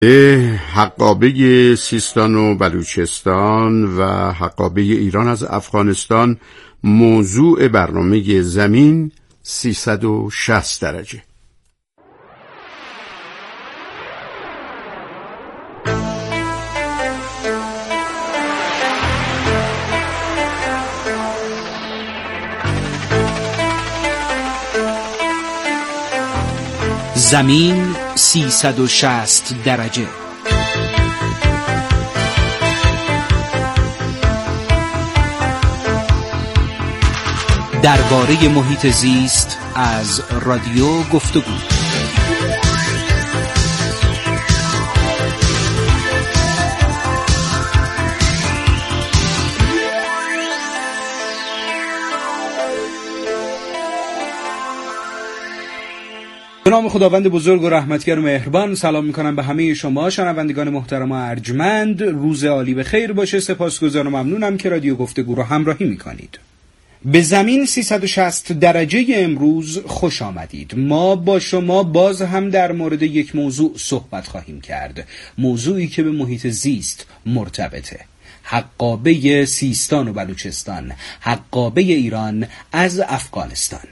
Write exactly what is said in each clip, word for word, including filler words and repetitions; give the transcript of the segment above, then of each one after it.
حقابه سیستان و بلوچستان و حقابه ایران از افغانستان موضوع برنامه زمین سیصد و شصت درجه. زمین سیصد و شصت درجه. درباره محیط زیست از رادیو گفتگو. به نام خداوند بزرگ و رحمتگر و مهربان سلام میکنم به همه شما شنوندگان محترم و ارجمند. روز عالی به خیر باشه. سپاسگزارم و ممنونم که رادیو گفتگو رو همراهی میکنید. به زمین سیصد و شصت درجه امروز خوش آمدید. ما با شما باز هم در مورد یک موضوع صحبت خواهیم کرد، موضوعی که به محیط زیست مرتبطه. حقابه سیستان و بلوچستان، حقابه ایران از افغانستان.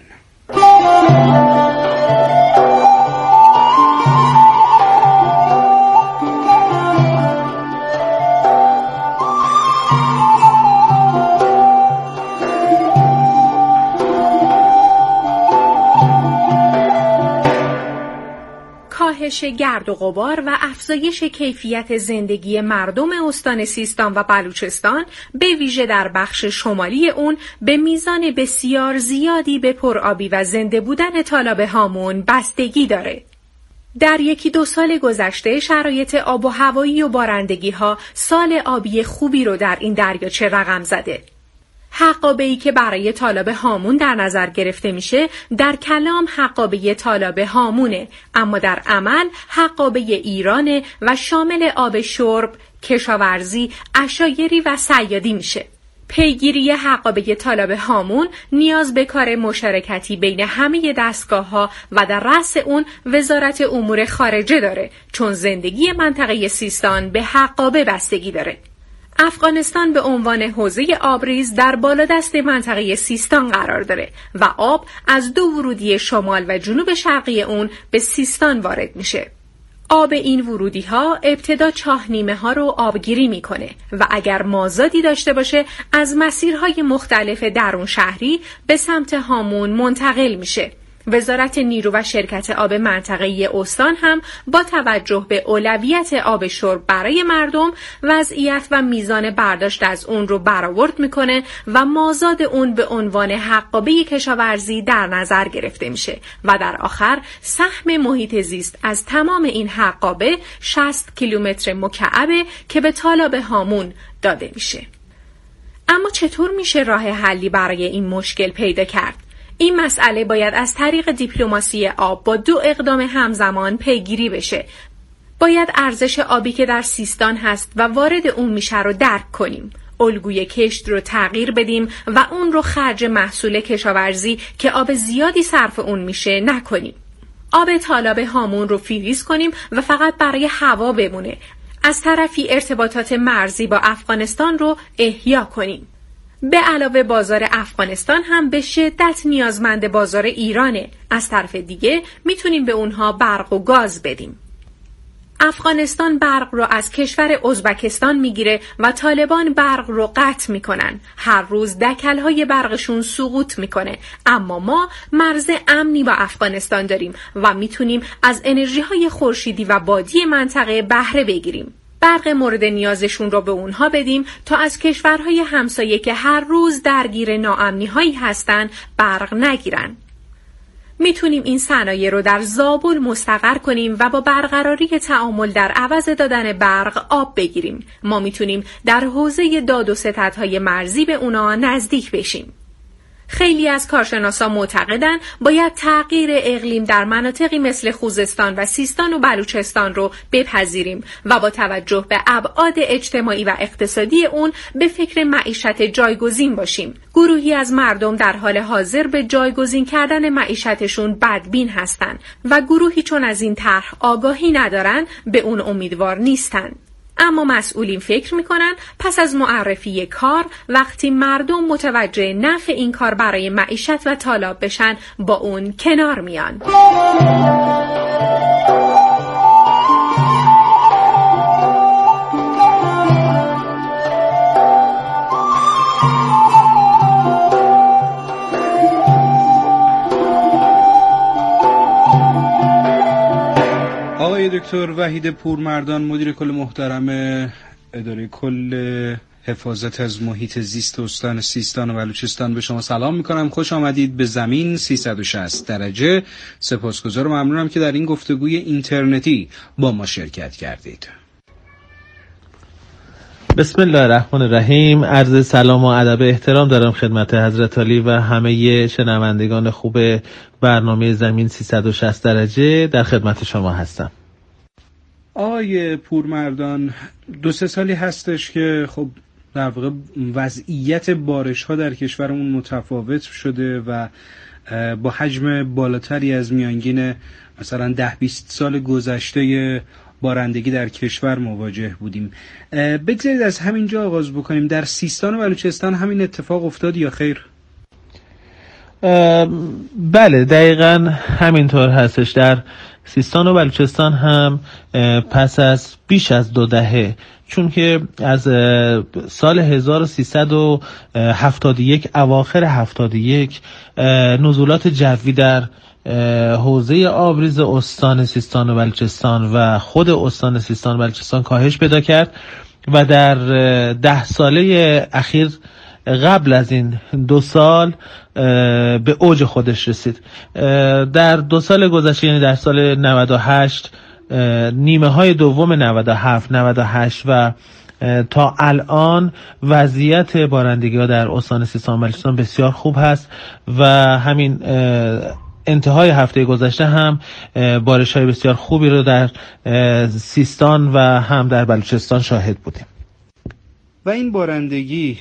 کاهش گرد و غبار و افزایش کیفیت زندگی مردم استان سیستان و بلوچستان به ویژه در بخش شمالی اون به میزان بسیار زیادی به پرآبی و زنده بودن تالاب هامون بستگی داره. در یکی دو سال گذشته شرایط آب و هوایی و بارندگی ها سال آبی خوبی رو در این دریاچه رقم زده. حقابه‌ای که برای تالاب هامون در نظر گرفته میشه در کلام حقابه تالاب هامونه، اما در عمل حقابه ایرانه و شامل آب شرب، کشاورزی، عشایری و صیادی میشه. پیگیری حقابه تالاب هامون نیاز به کار مشارکتی بین همه دستگاه‌ها و در رأس اون وزارت امور خارجه داره، چون زندگی منطقه سیستان به حقابه بستگی داره. افغانستان به عنوان حوزه آبریز در بالادست منطقه سیستان قرار داره و آب از دو ورودی شمال و جنوب شرقی اون به سیستان وارد میشه. آب این ورودی ها ابتدا چاهنیمه ها رو آبگیری میکنه و اگر مازادی داشته باشه از مسیرهای مختلف درون شهری به سمت هامون منتقل میشه. وزارت نیرو و شرکت آب منطقه‌ای استان هم با توجه به اولویت آب شرب برای مردم وضعیت و میزان برداشت از اون رو برآورد میکنه و مازاد اون به عنوان حقابه کشاورزی در نظر گرفته میشه و در آخر سهم محیط زیست از تمام این حقابه شصت کیلومتر مکعبه که به تالاب هامون داده میشه. اما چطور میشه راه حلی برای این مشکل پیدا کرد؟ این مسئله باید از طریق دیپلماسی آب با دو اقدام همزمان پیگیری بشه. باید ارزش آبی که در سیستان هست و وارد اون میشه رو درک کنیم. الگوی کشت رو تغییر بدیم و اون رو خرج محصول کشاورزی که آب زیادی صرف اون میشه نکنیم. آب تالاب هامون رو فریز کنیم و فقط برای هوا بمونه. از طرفی ارتباطات مرزی با افغانستان رو احیا کنیم. به علاوه بازار افغانستان هم به شدت نیازمند بازار ایرانه. از طرف دیگه میتونیم به اونها برق و گاز بدیم. افغانستان برق رو از کشور ازبکستان میگیره و طالبان برق رو قطع میکنن. هر روز دکل‌های برقشون سقوط میکنه. اما ما مرز امنی با افغانستان داریم و میتونیم از انرژی‌های خورشیدی و بادی منطقه بهره بگیریم. برق مورد نیازشون رو به اونها بدیم تا از کشورهای همسایه که هر روز درگیر ناامنی‌هایی هستن برق نگیرن. میتونیم این صنایع رو در زابل مستقر کنیم و با برقراری تعامل در عوض دادن برق آب بگیریم. ما میتونیم در حوزه داد و ستدهای مرزی به اونا نزدیک بشیم. خیلی از کارشناسان معتقدند باید تغییر اقلیم در مناطقی مثل خوزستان و سیستان و بلوچستان رو بپذیریم و با توجه به ابعاد اجتماعی و اقتصادی اون به فکر معیشت جایگزین باشیم. گروهی از مردم در حال حاضر به جایگزین کردن معیشتشون بدبین هستند و گروهی چون از این طرح آگاهی ندارن به اون امیدوار نیستن. اما مسئولین فکر میکنن پس از معرفی کار وقتی مردم متوجه نفع این کار برای معیشت و طالاب بشن با اون کنار میان. آقای دکتر وحید پورمردان، مدیر کل محترم اداره کل حفاظت از محیط زیست استان سیستان و بلوچستان، به شما سلام میکنم. خوش آمدید به زمین سیصد و شصت درجه. سپاسگزار و ممنونم که در این گفتگوی اینترنتی با ما شرکت کردید. بسم الله الرحمن الرحیم. عرض سلام و ادب احترام دارم خدمت حضرت عالی و همه شنوندگان خوب برنامه زمین سیصد و شصت درجه. در خدمت شما هستم. آقای پورمردان، دو سه سالی هستش که خب در واقع وضعیت بارش ها در کشورمون متفاوت شده و با حجم بالاتری از میانگین مثلا ده بیست سال گذشته بارندگی در کشور مواجه بودیم. بگذارید از همینجا آغاز بکنیم. در سیستان و بلوچستان همین اتفاق افتاد یا خیر؟ بله، دقیقاً همینطور هستش. در سیستان و بلوچستان هم پس از بیش از دو دهه، چون که از سال هزار و سیصد و هفتاد و یک اواخر هفتاد و یک نزولات جوی در حوزه آبریز استان سیستان و بلوچستان و خود استان سیستان و بلوچستان کاهش پیدا کرد و در ده ساله اخیر قبل از این دو سال به اوج خودش رسید. در دو سال گذشته، یعنی در سال نود و هشت، نیمه های دوم نود و هفت نود و هشت و تا الان وضعیت بارندگی ها در استان سیستان و بلوچستان بسیار خوب هست و همین انتهای هفته گذشته هم بارش های بسیار خوبی رو در سیستان و هم در بلوچستان شاهد بودیم. و این بارندگی،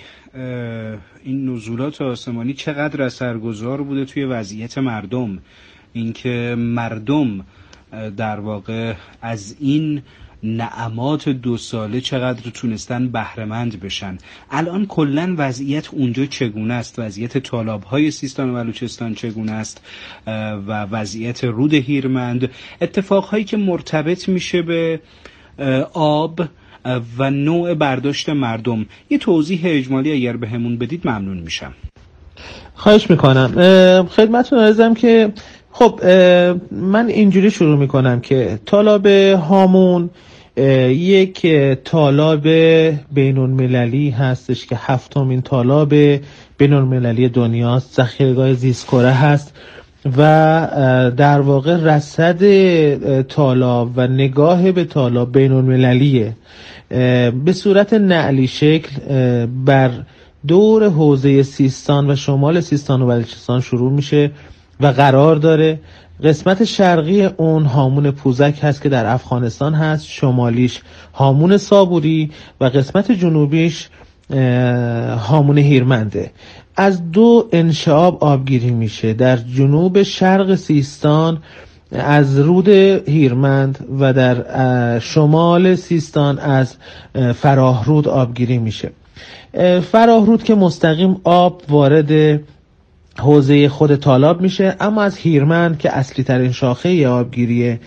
این نزولات آسمانی چقدر اثرگذار بوده توی وضعیت مردم؟ اینکه مردم در واقع از این نعمات دو ساله چقدر تونستن بهره‌مند بشن. الان کلن وضعیت اونجا چگونه است؟ وضعیت تالاب‌های سیستان و بلوچستان چگونه است و وضعیت رود هیرمند؟ اتفاقهایی که مرتبط میشه به آب و نوع برداشت مردم، یه توضیح اجمالی اگر بهمون بدید ممنون میشم. خواهش میکنم. خدمتتون عرضم که خب من اینجوری شروع میکنم که تالاب هامون یک تالاب بین‌المللی هستش که هفتمین تالاب بین‌المللی دنیاست، ذخیره‌گاه زیست‌کره هست و در واقع رصد تالاب و نگاه به تالاب بین‌المللیه. به صورت نعلی شکل بر دور حوزه سیستان و شمال سیستان و بلوچستان شروع میشه و قرار داره. قسمت شرقی اون هامون پوزک هست که در افغانستان هست، شمالیش هامون صابوری و قسمت جنوبیش هامون هیرمنده. از دو انشعاب آبگیری میشه. در جنوب شرق سیستان از رود هیرمند و در شمال سیستان از فراهرود آبگیری میشه. فراهرود که مستقیم آب وارد حوزه خود تالاب میشه، اما از هیرمند که اصلی ترین شاخه آبگیری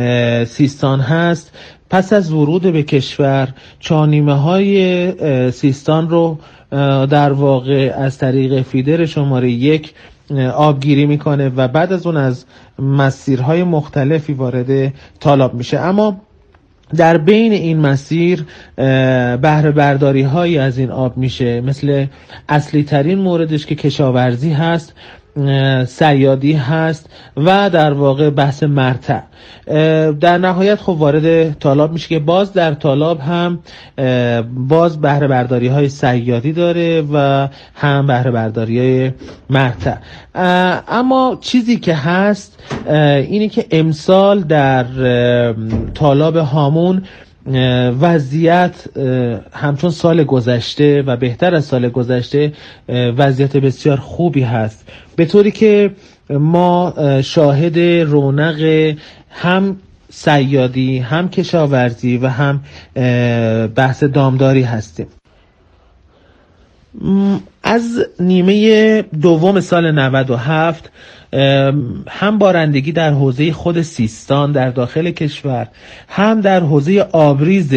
سیستان هست، پس از ورود به کشور چانیمه های سیستان رو در واقع از طریق فیدر شماره یک آبگیری میکنه و بعد از اون از مسیرهای مختلفی وارد تالاب میشه. اما در بین این مسیر بهره برداری هایی از این آب میشه، مثل اصلی ترین موردش که کشاورزی هست صیادی هست و در واقع بحث مرتع. در نهایت خب وارد تالاب میشه که باز در تالاب هم باز بهره برداری های صیادی داره و هم بهره برداری های مرتع. اما چیزی که هست اینه که امسال در تالاب هامون وضعیت همچون سال گذشته و بهتر از سال گذشته وضعیت بسیار خوبی هست، به طوری که ما شاهد رونق هم صیادی هم کشاورزی و هم بحث دامداری هستیم. از نیمه دوم سال نود و هفت هم بارندگی در حوزه خود سیستان در داخل کشور، هم در حوزه آبریز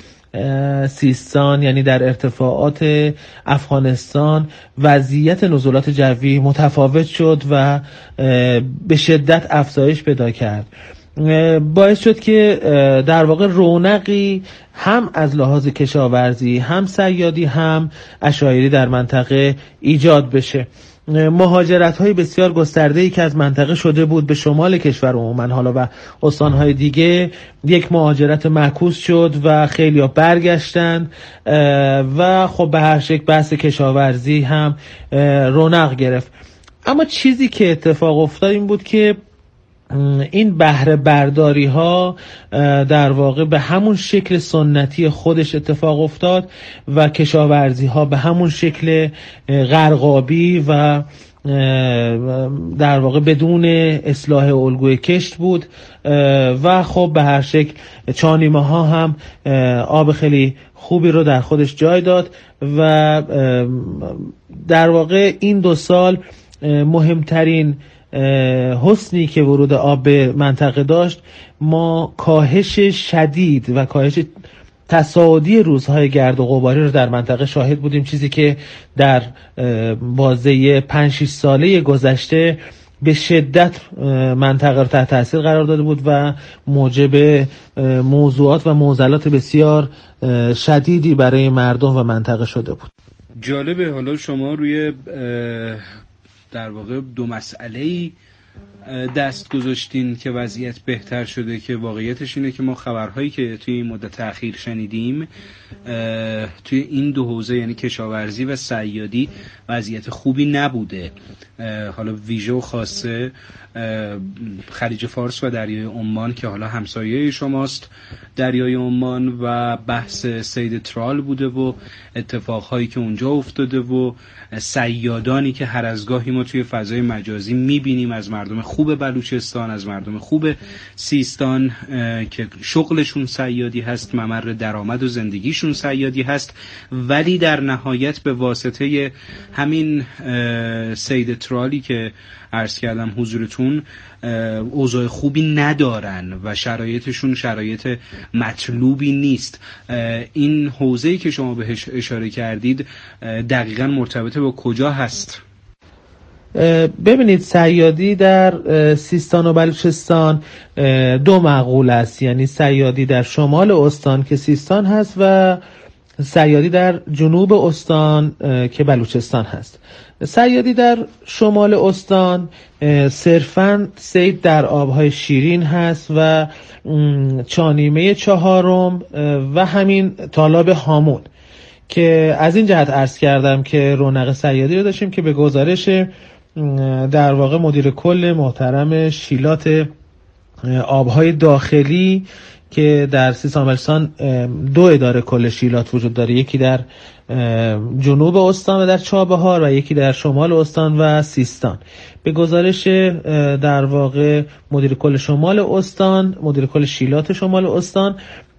سیستان یعنی در ارتفاعات افغانستان وضعیت نزولات جوی متفاوت شد و به شدت افزایش پیدا کرد. باعث شد که در واقع رونقی هم از لحاظ کشاورزی هم صیادی هم عشایری در منطقه ایجاد بشه. مهاجرت های بسیار گسترده‌ای که از منطقه شده بود به شمال کشور عموما حالا و استانهای دیگه یک مهاجرت معکوس شد و خیلی‌ها برگشتند و خب به هر شکل بحث کشاورزی هم رونق گرفت. اما چیزی که اتفاق افتاد این بود که این بهره برداری ها در واقع به همون شکل سنتی خودش اتفاق افتاد و کشاورزی ها به همون شکل غرقابی و در واقع بدون اصلاح الگوی کشت بود و خب به هر شکل چانیمه ها هم آب خیلی خوبی رو در خودش جای داد و در واقع این دو سال مهمترین حسنی که ورود آب به منطقه داشت، ما کاهش شدید و کاهش تصاعدی روزهای گرد و غباری رو در منطقه شاهد بودیم، چیزی که در بازه پنج شش ساله گذشته به شدت منطقه رو تحت تاثیر قرار داده بود و موجب موضوعات و معضلات بسیار شدیدی برای مردم و منطقه شده بود. جالبه، حالا شما روی در واقع دو مسئله‌ای دست گذاشتین که وضعیت بهتر شده، که واقعیتش اینه که ما خبرهایی که توی این مدت اخیر شنیدیم توی این دو حوزه یعنی کشاورزی و صیادی وضعیت خوبی نبوده. حالا ویژه و خاصه خلیج فارس و دریای عمان که حالا همسایه شماست، دریای عمان، و بحث صید ترال بوده و اتفاقهایی که اونجا افتاده و صیادانی که هر از گاهی ما توی فضای مجازی میبینیم از مردم خوب بلوچستان، از مردم خوب سیستان که شغلشون صیادی هست، ممر درآمد و زندگیشون صیادی هست، ولی در نهایت به واسطه همین صید ترالی که عرض کردم حضورتون اوضاع خوبی ندارن و شرایطشون شرایط مطلوبی نیست. این حوزه‌ای که شما بهش اشاره کردید دقیقاً مرتبط با کجا هست؟ ببینید، صیادی در سیستان و بلوچستان دو معقول است، یعنی صیادی در شمال استان که سیستان هست و صیادی در جنوب استان که بلوچستان هست. صیادی در شمال استان صرفاً صید در آبهای شیرین هست و چانیمه چهارم و همین تالاب هامون که از این جهت عرض کردم که رونق صیادی رو داشتیم که به گزارش در واقع مدیر کل محترم شیلات آبهای داخلی که در سیستان بلوچستان دو اداره کل شیلات وجود داره، یکی در جنوب استان و در چابهار و یکی در شمال استان و سیستان. به گزارش در واقع مدیر کل شمال استان، مدیر کل شیلات شمال استان،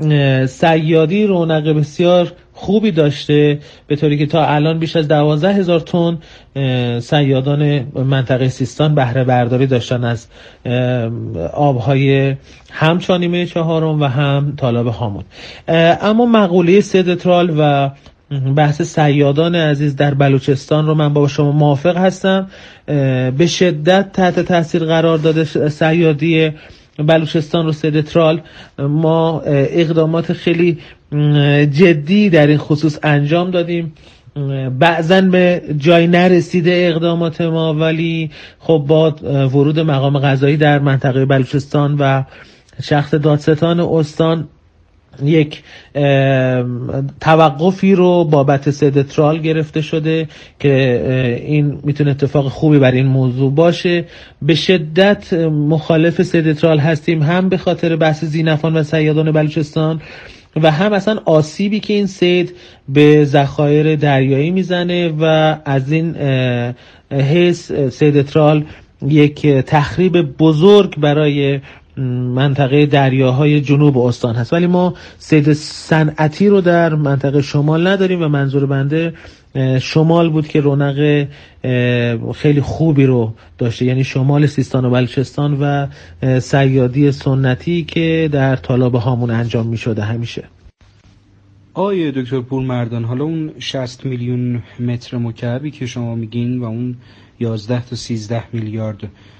صیادی رونق بسیار خوبی داشته، به طوری که تا الان بیش از دوازده هزار تن صیادان منطقه سیستان بهره برداری داشتن از آبهای هم چانیمه چهارم و هم تالاب هامون. اما مقوله صید ترال و بحث صیادان عزیز در بلوچستان رو من با شما موافق هستم. به شدت تحت تاثیر قرار داده صیادی بلوچستان رو صید ترال. ما اقدامات خیلی جدی در این خصوص انجام دادیم بعضا به جای نرسیده اقدامات ما، ولی خب با ورود مقام قضایی در منطقه بلوچستان و شخص دادستان استان یک توقفی رو بابت سدترال گرفته شده که این میتونه اتفاق خوبی برای این موضوع باشه. به شدت مخالف سدترال هستیم، هم به خاطر بحث ذینفعان و صیادان بلوچستان و هم اصلا آسیبی که این صید به ذخایر دریایی میزنه و از این حیث سدترال یک تخریب بزرگ برای منطقه دریاهای جنوب استان هست. ولی ما صید صنعتی رو در منطقه شمال نداریم و منظور بنده شمال بود که رونق خیلی خوبی رو داشته، یعنی شمال سیستان و بلوچستان و صیادی سنتی که در تالاب هامون انجام می شده همیشه. آیه دکتر پورمردان، حالا اون شصت میلیون متر مکعبی که شما میگین و اون یازده تا سیزده میلیارد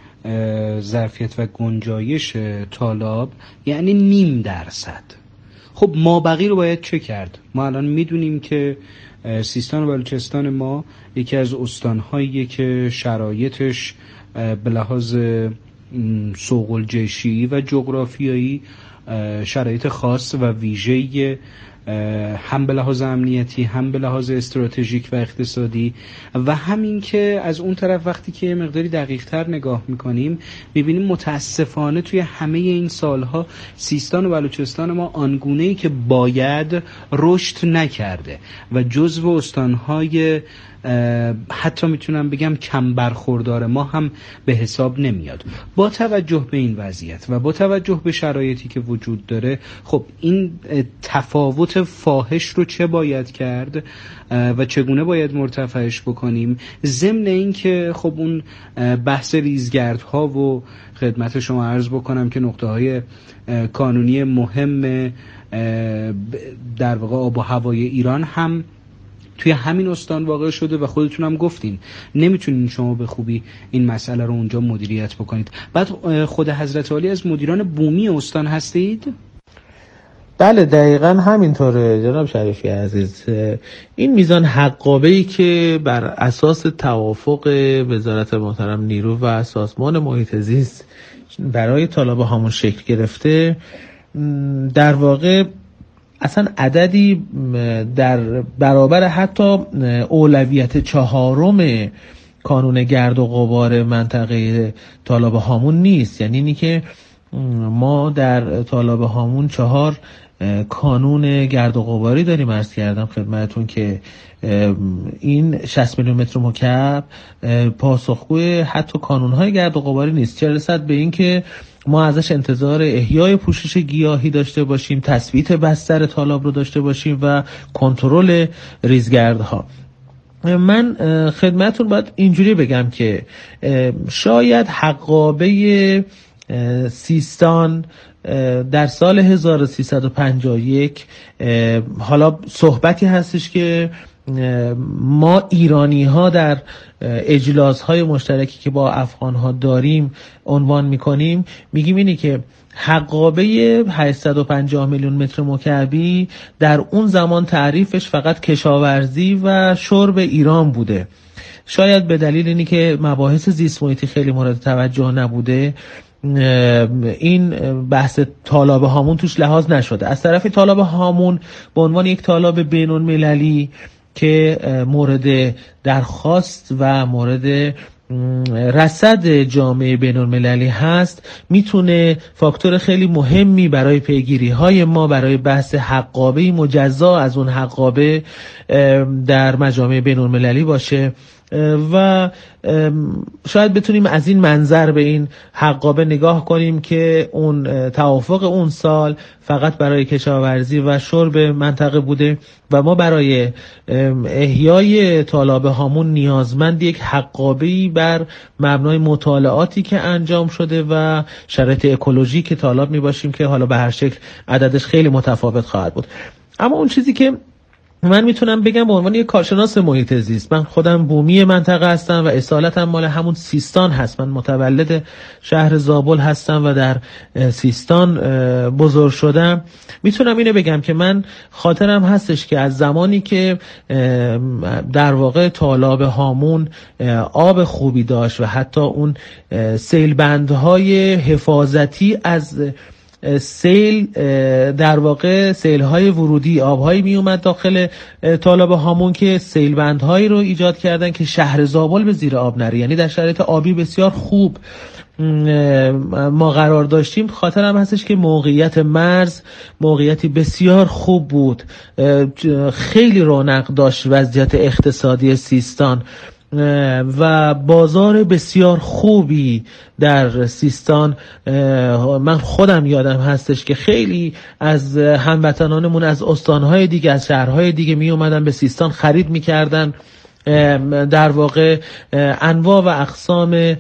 ظرفیت و گنجایش تالاب، یعنی نیم درصد. خب مابقی رو باید چه کرد؟ ما الان میدونیم که سیستان و بلوچستان ما یکی از استان‌هاییه که شرایطش به لحاظ سوق الجشی و جغرافیایی شرایط خاص و ویژه‌ای هم به لحاظ امنیتی، هم به لحاظ استراتژیک و اقتصادی، و همین که از اون طرف وقتی که مقداری دقیق تر نگاه میکنیم میبینیم متاسفانه توی همه این سالها سیستان و بلوچستان ما آنگونه‌ای که باید رشد نکرده و جزو استانهای حتی میتونم بگم کم برخوردار ما هم به حساب نمیاد. با توجه به این وضعیت و با توجه به شرایطی که وجود داره، خب این تفاوت فاحش رو چه باید کرد و چگونه باید مرتفعش بکنیم؟ ضمن این که خب اون بحث ریزگردها و خدمت شما عرض بکنم که نقطه های کانونی مهم در واقع آب و هوای ایران هم توی همین استان واقع شده و خودتون هم گفتین نمیتونین شما به خوبی این مسئله رو اونجا مدیریت بکنید. بعد خود حضرت عالی از مدیران بومی استان هستید؟ بله دقیقاً همینطوره جناب شریفی عزیز. این میزان حقابه‌ای که بر اساس توافق وزارت محترم نیرو و سازمان محیط زیست برای تالاب هامون شکل گرفته، در واقع اصلا عددی در برابر حتی اولویت چهارم کانون گرد و غبار منطقه تالاب هامون نیست. یعنی اینی که ما در تالاب هامون چهار کانون گرد و غباری داریم. عرض کردم خدمتون که این شصت میلیون متر مکعب پاسخگوی حتی کانون‌های گرد و غباری نیست، چه رسد به این که ما ازش انتظار احیای پوشش گیاهی داشته باشیم، تثبیت بستر تالاب رو داشته باشیم و کنترل ریزگردها. من خدمتون باید اینجوری بگم که شاید حقابه سیستان در سال هزار و سیصد و پنجاه و یک، حالا صحبتی هستش که ما ایرانی ها در اجلاس های مشترکی که با افغان ها داریم عنوان میکنیم، میگیم اینه که حقابه هشتصد و پنجاه میلیون متر مکعبی در اون زمان تعریفش فقط کشاورزی و شرب ایران بوده. شاید به دلیل اینی که مباحث زیست محیطی خیلی مورد توجه نبوده این بحث تالاب هامون توش لحاظ نشده. از طرف تالاب هامون به عنوان یک تالاب بین‌المللی المللی که مورد درخواست و مورد رصد جامعه بین‌المللی هست، میتونه فاکتور خیلی مهمی برای پیگیری های ما برای بحث حقابه مجزا از اون حقابه در مجامع بین‌المللی باشه و شاید بتونیم از این منظر به این حقابه نگاه کنیم که اون توافق اون سال فقط برای کشاورزی و شرب منطقه بوده و ما برای احیای تالاب هامون نیازمند یک حقابه‌ای بر مبنای مطالعاتی که انجام شده و شرایط اکولوژیک تالاب می باشیم که حالا به هر شکل عددش خیلی متفاوت خواهد بود. اما اون چیزی که من میتونم بگم به عنوان یک کارشناس محیط زیست، من خودم بومی منطقه هستم و اصالتم مال همون سیستان هست. من متولد شهر زابل هستم و در سیستان بزرگ شدم. میتونم اینو بگم که من خاطرم هستش که از زمانی که در واقع تالاب هامون آب خوبی داشت و حتی اون سیلبندهای حفاظتی از سیل، در واقع سیل های ورودی آبهایی می اومد داخل تالاب هامون که سیل بندهایی رو ایجاد کردن که شهر زابل به زیر آب نره. یعنی در شرایط آبی بسیار خوب ما قرار داشتیم. خاطرم هستش که موقعیت مرز موقعیتی بسیار خوب بود، خیلی رونق داشت وضعیت اقتصادی سیستان و بازار بسیار خوبی در سیستان. من خودم یادم هستش که خیلی از هموطنانمون از استانهای دیگه، از شهرهای دیگه می اومدن به سیستان خرید می کردن. در واقع انواع و اقسام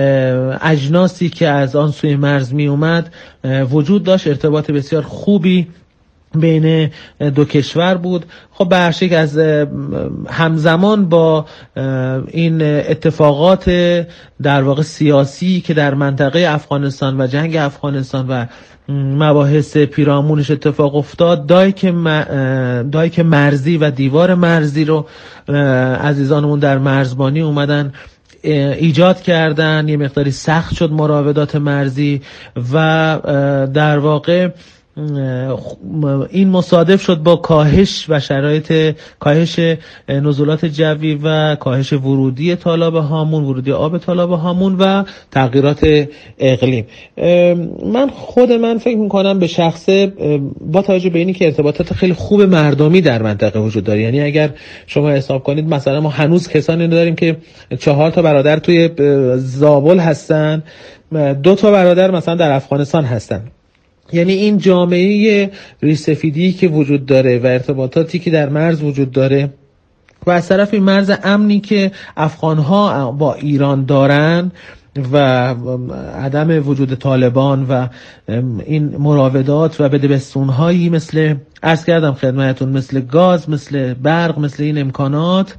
اجناسی که از آن سوی مرز می اومد وجود داشت. ارتباط بسیار خوبی بین دو کشور بود. خب به هر شکل از همزمان با این اتفاقات در واقع سیاسی که در منطقه افغانستان و جنگ افغانستان و مباحث پیرامونش اتفاق افتاد، دایک دایک مرزی و دیوار مرزی رو عزیزانمون در مرزبانی اومدن ایجاد کردن. یه مقداری سخت شد مراودات مرزی و در واقع این مصادف شد با کاهش و شرایط کاهش نزولات جوی و کاهش ورودی تالاب هامون، ورودی آب تالاب هامون و تغییرات اقلیم. من خود من فکر میکنم به شخصه با توجه به اینی که ارتباطات خیلی خوب مردمی در منطقه وجود داره، یعنی اگر شما حساب کنید مثلا ما هنوز کسانی داریم که چهار تا برادر توی زابل هستن، دو تا برادر مثلا در افغانستان هستن. یعنی این جامعه ریسفیدی که وجود داره و ارتباطاتی که در مرز وجود داره و از طرف این مرز امنی که افغانها با ایران دارن و عدم وجود طالبان و این مراودات و بدبستون‌هایی مثل عرض کردم خدمتتون، مثل گاز، مثل برق، مثل این امکانات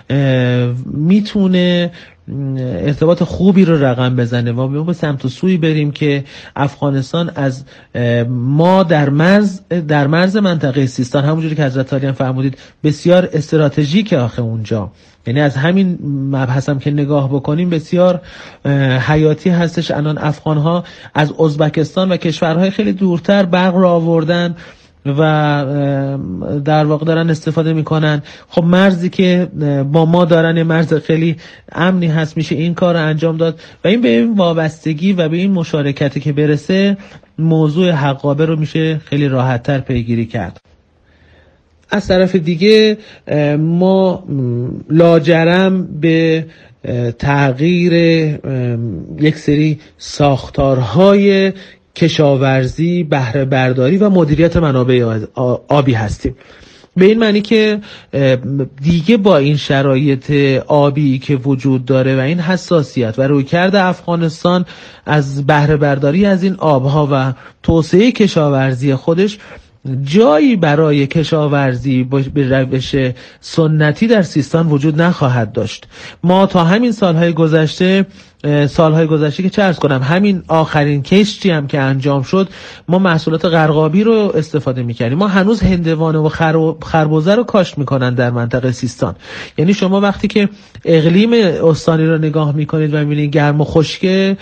میتونه ارتباط خوبی رو رقم بزنه و ما به سمت و سوی بریم که افغانستان از ما در مرز در مرز منطقه سیستان، همونجوری که حضرت عالی هم فرمودید، بسیار استراتژیکه آخه اونجا. یعنی از همین مبحث هم که نگاه بکنیم بسیار حیاتی هستش. الان افغان‌ها از ازبکستان و کشورهای خیلی دورتر برق را آوردن و در واقع دارن استفاده میکنن. خب مرزی که با ما دارن مرز خیلی امنی هست، میشه این کار رو انجام داد و این به این وابستگی و به این مشارکتی که برسه موضوع حقابه رو میشه خیلی راحت‌تر پیگیری کرد. از طرف دیگه ما لاجرم به تغییر یک سری ساختارهای کشاورزی، بهره برداری و مدیریت منابع آبی هستیم. به این معنی که دیگه با این شرایط آبی که وجود داره و این حساسیت و رویکرد افغانستان از بهره برداری از این آبها و توسعه کشاورزی خودش، جایی برای کشاورزی به روش سنتی در سیستان وجود نخواهد داشت. ما تا همین سالهای گذشته سالهای گذشته که چه عرض کنم، همین آخرین کشتی هم که انجام شد ما محصولات غرقابی رو استفاده می‌کردیم. ما هنوز هندوانه و خربزه رو کاشت می‌کنن در منطقه سیستان. یعنی شما وقتی که اقلیم استانی رو نگاه می‌کنید و می‌بینید گرم و خشک،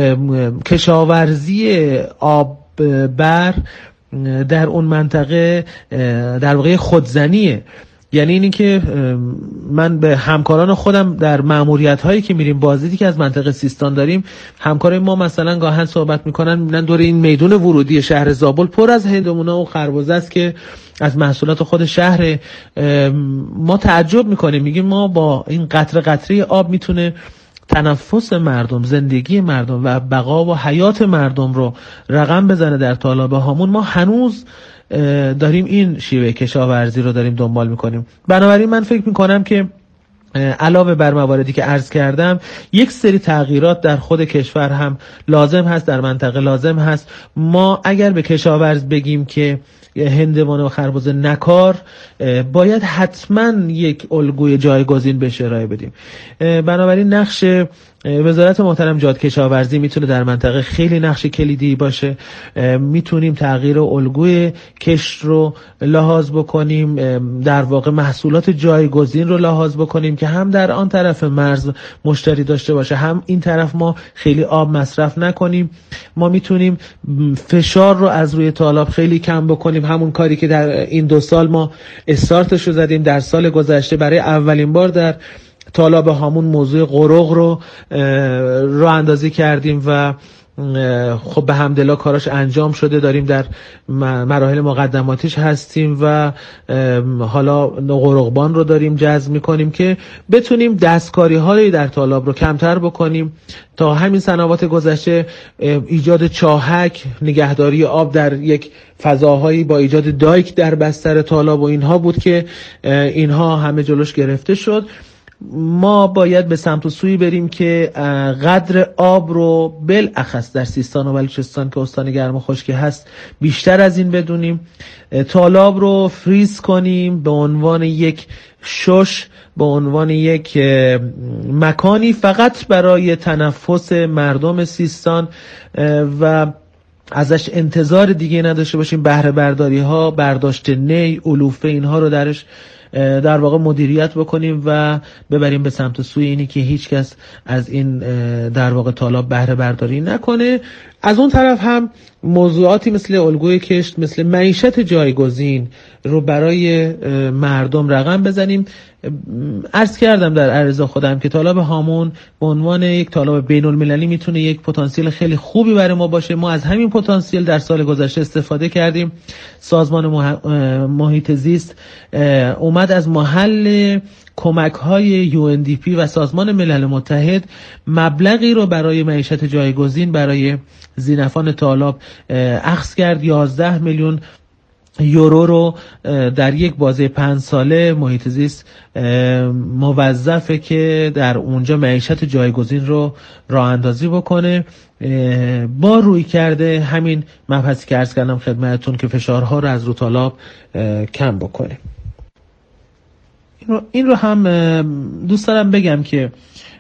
کشاورزی آب بر در اون منطقه در واقع خودزنیه. یعنی اینی که من به همکاران خودم در مأموریت هایی که میریم بازدیدی که از منطقه سیستان داریم، همکارای ما مثلا گاهن صحبت میکنن، میبینن دور این میدون ورودی شهر زابل پر از هندوانه و خربزه است که از محصولات خود شهر. ما تعجب میکنیم، میگیم ما با این قطره قطره آب میتونه تنفس مردم، زندگی مردم و بقا و حیات مردم رو رقم بزنه در تالاب هامون. ما هنوز داریم این شیوه کشاورزی رو داریم دنبال میکنیم. بنابراین من فکر میکنم که علاوه بر مواردی که عرض کردم، یک سری تغییرات در خود کشور هم لازم هست، در منطقه لازم هست. ما اگر به کشاورز بگیم که هندوانه و خربزه نکار باید حتما یک الگوی جایگزین بهش ارائه بدیم. بنابراین نقش وزارت محترم جادکشاورزی میتونه در منطقه خیلی نقش کلیدی باشه. میتونیم تغییر الگوی کشت رو لحاظ بکنیم، در واقع محصولات جایگزین رو لحاظ بکنیم که هم در آن طرف مرز مشتری داشته باشه، هم این طرف ما خیلی آب مصرف نکنیم. ما میتونیم فشار رو از روی تالاب خیلی کم بکنیم، همون کاری که در این دو سال ما استارتش رو زدیم. در سال گذشته برای اولین بار در تالاب هامون موضوع قرق رو راه اندازی کردیم و خب به حمدالله کاراش انجام شده، داریم در مراحل مقدماتیش هستیم و حالا قرقبان رو داریم جذب میکنیم که بتونیم دستکاری هایی در تالاب رو کمتر بکنیم. تا همین سنوات گذشته ایجاد چاهک، نگهداری آب در یک فضاهایی با ایجاد دایک در بستر تالاب و اینها بود که اینها همه جلوش گرفته شد. ما باید به سمت و سوی بریم که قدر آب رو بالاخص در سیستان و بلوچستان که استان گرم و خشک هست بیشتر از این بدونیم. تالاب رو فریز کنیم به عنوان یک شش، به عنوان یک مکانی فقط برای تنفس مردم سیستان و ازش انتظار دیگه نداشته باشیم. بهره برداری ها، برداشت نی، علوفه، اینها رو درش در واقع مدیریت بکنیم و ببریم به سمت سوی اینی که هیچ کس از این در واقع تالاب بهره برداری نکنه. از اون طرف هم موضوعاتی مثل الگوی کشت، مثل معیشت جایگزین رو برای مردم رقم بزنیم. عرض کردم در عرض خودم که تالاب هامون به عنوان یک تالاب بین المللی میتونه یک پتانسیل خیلی خوبی برای ما باشه. ما از همین پتانسیل در سال گذشته استفاده کردیم. سازمان محیط زیست اومد از محل کمک های یو ان دی پی و سازمان ملل متحد مبلغی رو برای معیشت جایگزین برای زینفان تالاب اخذ کرد. یازده میلیون یورو رو در یک بازه پنج ساله محیط زیست موظفه که در اونجا معیشت جایگزین رو راه اندازی بکنه با روی کرده همین مبحثی که عرض کردم خدمتتون که فشارها رو از رو تالاب کم بکنه. این رو, این رو هم دوست دارم بگم که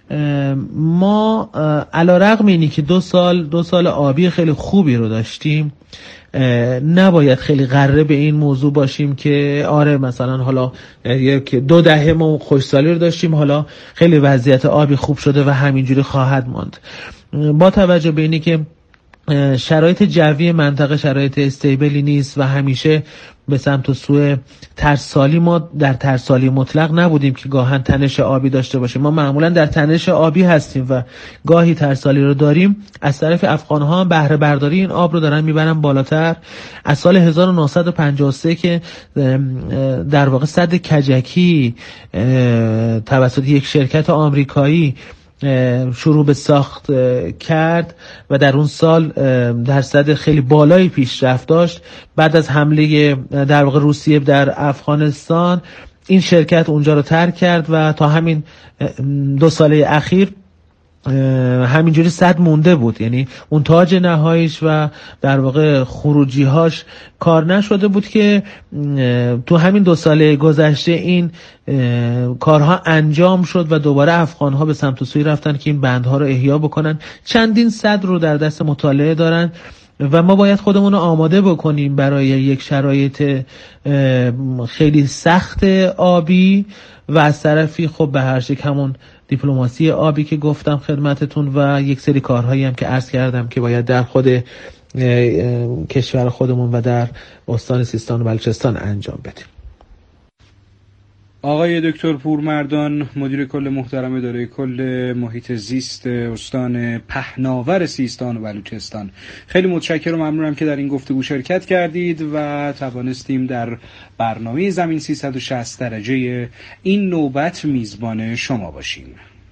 ما علیرغم اینی که دو سال دو سال آبی خیلی خوبی رو داشتیم، نباید خیلی غره به این موضوع باشیم که آره مثلا حالا یک دو دهه ما خوشسالی رو داشتیم، حالا خیلی وضعیت آبی خوب شده و همینجوری خواهد ماند. با توجه به اینی که شرایط جوی منطقه شرایط استیبلی نیست و همیشه به سمت و سوی ترسالی، ما در ترسالی مطلق نبودیم که گاهن تنش آبی داشته باشیم. ما معمولا در تنش آبی هستیم و گاهی ترسالی رو داریم. از طرف افغان ها هم بهره برداری این آب رو دارن میبرن بالاتر. از سال هزار و نهصد و پنجاه و سه که در واقع سد کجکی توسط یک شرکت آمریکایی شروع به ساخت کرد و در اون سال درصد خیلی بالایی پیشرفت داشت. بعد از حمله در واقع روسیه در افغانستان این شرکت اونجا رو ترک کرد و تا همین دو ساله اخیر همینجوری صد مونده بود، یعنی اون تاج نهاییش و در واقع خروجیهاش کار نشده بود که تو همین دو ساله گذشته این کارها انجام شد و دوباره افغانها به سمت و سوی رفتن که این بندها رو احیا بکنن. چندین صد رو در دست مطالعه دارن و ما باید خودمون رو آماده بکنیم برای یک شرایط خیلی سخت آبی و از طرفی خب به هر شکل همون دیپلماسی آبی که گفتم خدمتتون و یک سری کارهایی هم که عرض کردم که باید در خود کشور خودمون و در استان سیستان و بلوچستان انجام بدیم. آقای دکتر پورمردان، مدیر کل محترم اداره کل محیط زیست استان پهناور سیستان و بلوچستان، خیلی متشکرم و ممنونم که در این گفتگو شرکت کردید و توانستیم در برنامه زمین سیصد و شصت درجه این نوبت میزبان شما باشیم.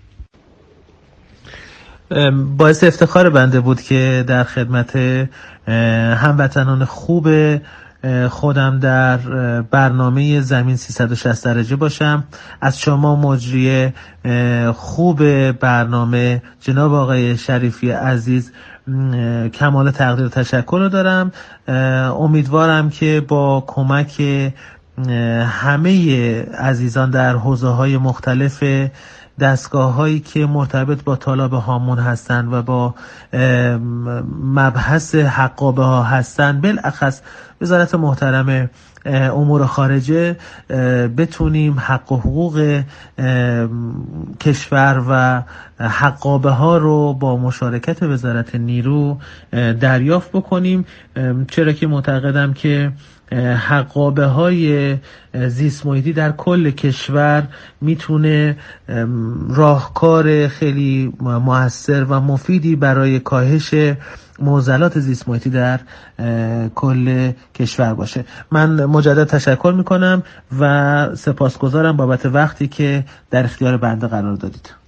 باعث افتخار بنده بود که در خدمت هموطنان خوب خودم در برنامه زمین سیصد و شصت درجه باشم. از شما مجری خوب برنامه جناب آقای شریفی عزیز کمال تقدیر و تشکر رو دارم. امیدوارم که با کمک همه عزیزان در حوزه‌های مختلف دستگاه هایی که مرتبط با طالاب هامون هستند و با مبحث حقابه ها هستند، بالاخص وزارت محترم امور خارجه، بتونیم حق و حقوق کشور و حقابه ها رو با مشارکت وزارت نیرو دریافت بکنیم، چرا که معتقدم که حقابه های زیست محیطی در کل کشور میتونه راهکار خیلی مؤثر و مفیدی برای کاهش معضلات زیست محیطی در کل کشور باشه. من مجدد تشکر میکنم و سپاسگزارم بابت وقتی که در اختیار بنده قرار دادید.